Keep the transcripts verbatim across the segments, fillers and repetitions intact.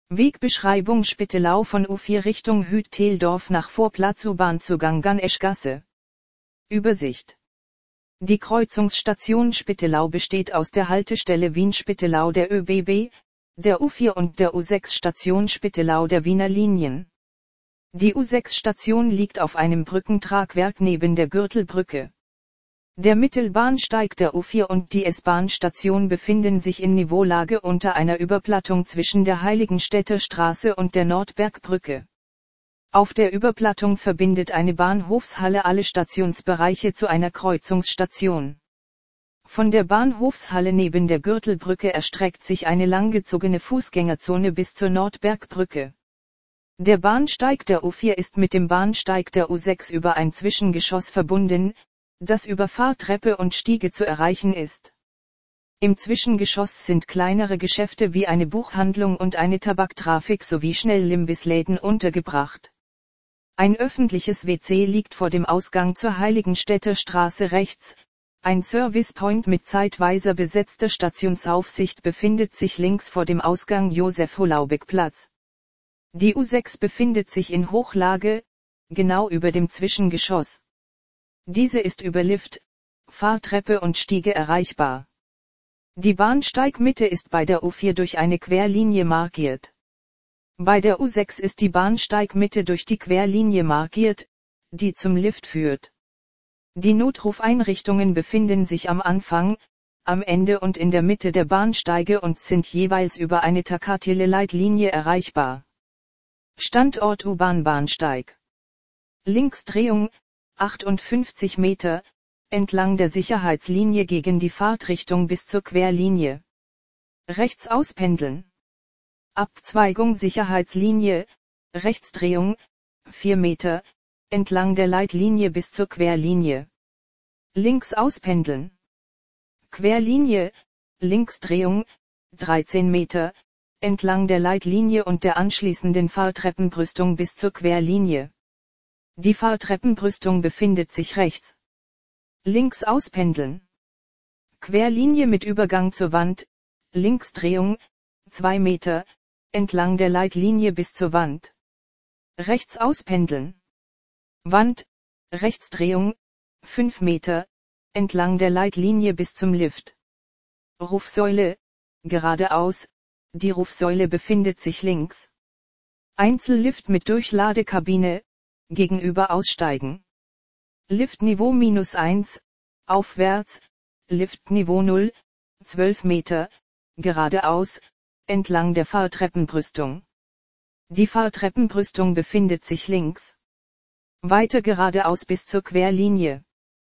Wegbeschreibung Spittelau von U vier Richtung Hüt-Teldorf nach Vorplatz U-Bahn-Zugang Ganeschgasse. Übersicht. Die Kreuzungsstation Spittelau besteht aus der Haltestelle Wien-Spittelau der ÖBB, der U vier und der U sechs Station Spittelau der Wiener Linien. Die U sechs Station liegt auf einem Brückentragwerk neben der Gürtelbrücke. Der Mittelbahnsteig der U vier und die S-Bahn-Station befinden sich in Niveaulage unter einer Überplattung zwischen der Heiligenstädter Straße und der Nordbergbrücke. Auf der Überplattung verbindet eine Bahnhofshalle alle Stationsbereiche zu einer Kreuzungsstation. Von der Bahnhofshalle neben der Gürtelbrücke erstreckt sich eine langgezogene Fußgängerzone bis zur Nordbergbrücke. Der Bahnsteig der U vier ist mit dem Bahnsteig der U sechs über ein Zwischengeschoss verbunden, das über Fahrtreppe und Stiege zu erreichen ist. Im Zwischengeschoss sind kleinere Geschäfte wie eine Buchhandlung und eine Tabaktrafik sowie Schnellimbissläden untergebracht. Ein öffentliches W C liegt vor dem Ausgang zur Heiligenstädter Straße rechts, ein Servicepoint mit zeitweiser besetzter Stationsaufsicht befindet sich links vor dem Ausgang Josef-Holaubek-Platz. Die U sechs befindet sich in Hochlage, genau über dem Zwischengeschoss. Diese ist über Lift, Fahrtreppe und Stiege erreichbar. Die Bahnsteigmitte ist bei der U vier durch eine Querlinie markiert. Bei der U sechs ist die Bahnsteigmitte durch die Querlinie markiert, die zum Lift führt. Die Notrufeinrichtungen befinden sich am Anfang, am Ende und in der Mitte der Bahnsteige und sind jeweils über eine Takatile-Leitlinie erreichbar. Standort U-Bahn-Bahnsteig. Linksdrehung, achtundfünfzig Meter, entlang der Sicherheitslinie gegen die Fahrtrichtung bis zur Querlinie. Rechts auspendeln. Abzweigung Sicherheitslinie, Rechtsdrehung, vier Meter, entlang der Leitlinie bis zur Querlinie. Links auspendeln. Querlinie, Linksdrehung, dreizehn Meter, entlang der Leitlinie und der anschließenden Fahrtreppenbrüstung bis zur Querlinie. Die Fahrtreppenbrüstung befindet sich rechts. Links auspendeln. Querlinie mit Übergang zur Wand, Linksdrehung, zwei Meter, entlang der Leitlinie bis zur Wand. Rechts auspendeln. Wand, Rechtsdrehung, fünf Meter, entlang der Leitlinie bis zum Lift. Rufsäule, geradeaus, die Rufsäule befindet sich links. Einzellift mit Durchladekabine, gegenüber aussteigen. Liftniveau minus eins, aufwärts, Liftniveau null, zwölf Meter, geradeaus, entlang der Fahrtreppenbrüstung. Die Fahrtreppenbrüstung befindet sich links. Weiter geradeaus bis zur Querlinie.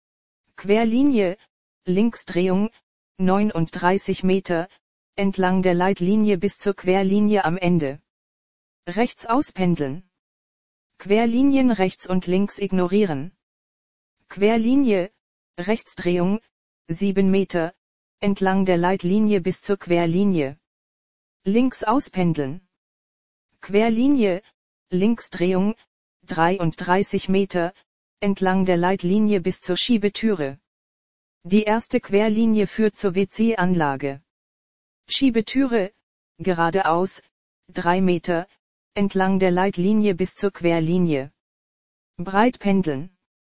Querlinie, Linksdrehung, neununddreißig Meter, entlang der Leitlinie bis zur Querlinie am Ende. Rechts auspendeln. Querlinien rechts und links ignorieren. Querlinie, Rechtsdrehung, sieben Meter, entlang der Leitlinie bis zur Querlinie. Links auspendeln. Querlinie, Linksdrehung, dreiunddreißig Meter, entlang der Leitlinie bis zur Schiebetüre. Die erste Querlinie führt zur W C-Anlage. Schiebetüre, geradeaus, drei Meter, entlang der Leitlinie bis zur Querlinie. Breit pendeln.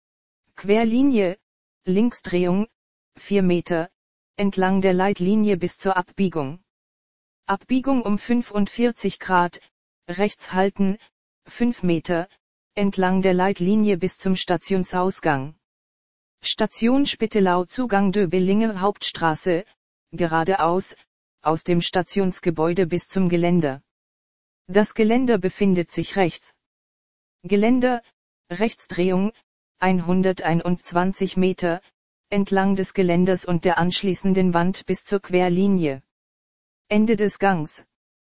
Querlinie, Linksdrehung, vier Meter, entlang der Leitlinie bis zur Abbiegung. Abbiegung um fünfundvierzig Grad, rechts halten, fünf Meter, entlang der Leitlinie bis zum Stationsausgang. Station Spittelau Zugang Döbelinge Hauptstraße, geradeaus, aus dem Stationsgebäude bis zum Geländer. Das Geländer befindet sich rechts. Geländer, Rechtsdrehung, hunderteinundzwanzig Meter, entlang des Geländers und der anschließenden Wand bis zur Querlinie. Ende des Gangs.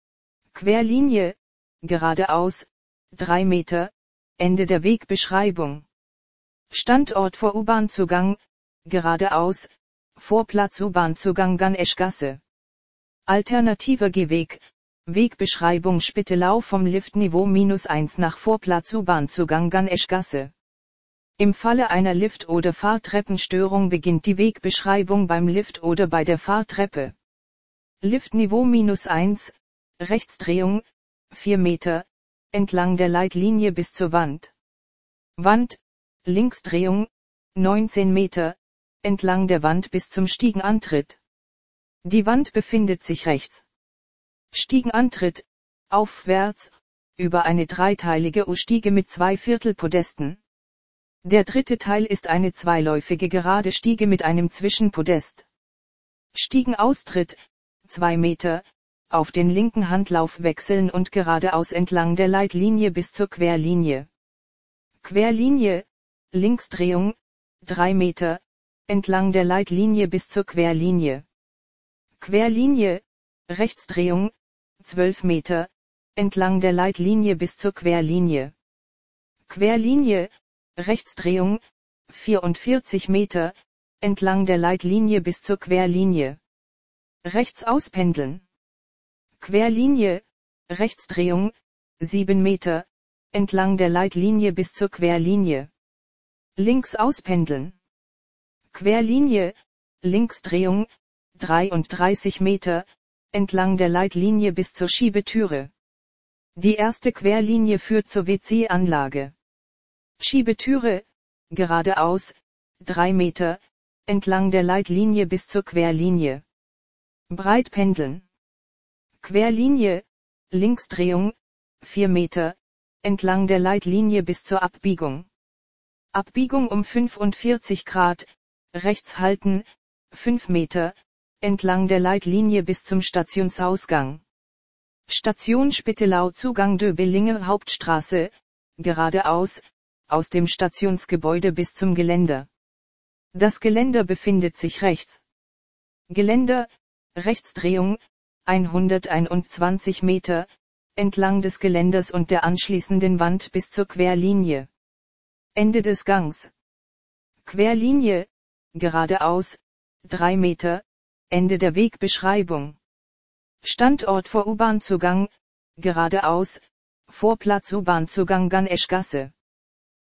Querlinie, geradeaus, drei Meter, Ende der Wegbeschreibung. Standort vor U-Bahn-Zugang, geradeaus, Vorplatz U-Bahn-Zugang Ganeschgasse. Alternativer Gehweg, Wegbeschreibung Spittelau vom Liftniveau minus eins nach Vorplatz U-Bahn-Zugang Ganeschgasse. Im Falle einer Lift- oder Fahrtreppenstörung beginnt die Wegbeschreibung beim Lift oder bei der Fahrtreppe. Liftniveau minus eins, Rechtsdrehung, vier Meter, entlang der Leitlinie bis zur Wand. Wand, Linksdrehung, neunzehn Meter, entlang der Wand bis zum Stiegenantritt. Die Wand befindet sich rechts. Stiegenantritt, aufwärts, über eine dreiteilige U-Stiege mit zwei Viertelpodesten. Der dritte Teil ist eine zweiläufige gerade Stiege mit einem Zwischenpodest. Stiegenaustritt, zwei Meter, auf den linken Handlauf wechseln und geradeaus entlang der Leitlinie bis zur Querlinie. Querlinie, Linksdrehung, drei Meter, entlang der Leitlinie bis zur Querlinie. Querlinie, Rechtsdrehung, zwölf Meter, entlang der Leitlinie bis zur Querlinie. Querlinie, Rechtsdrehung, vierundvierzig Meter, entlang der Leitlinie bis zur Querlinie. Rechts auspendeln. Querlinie, Rechtsdrehung, sieben Meter, entlang der Leitlinie bis zur Querlinie. Links auspendeln. Querlinie, Linksdrehung, dreiunddreißig Meter, entlang der Leitlinie bis zur Schiebetüre. Die erste Querlinie führt zur W C-Anlage. Schiebetüre, geradeaus, drei Meter, entlang der Leitlinie bis zur Querlinie. Breit pendeln. Querlinie, Linksdrehung, vier Meter, entlang der Leitlinie bis zur Abbiegung. Abbiegung um fünfundvierzig Grad, rechts halten, fünf Meter, entlang der Leitlinie bis zum Stationsausgang. Station Spittelau Zugang Döbelinge Hauptstraße, geradeaus, aus dem Stationsgebäude bis zum Geländer. Das Geländer befindet sich rechts. Geländer, Rechtsdrehung, hunderteinundzwanzig Meter, entlang des Geländers und der anschließenden Wand bis zur Querlinie. Ende des Gangs. Querlinie, geradeaus, drei Meter, Ende der Wegbeschreibung. Standort vor U-Bahn-Zugang, geradeaus, Vorplatz U-Bahn-Zugang Ganeschgasse.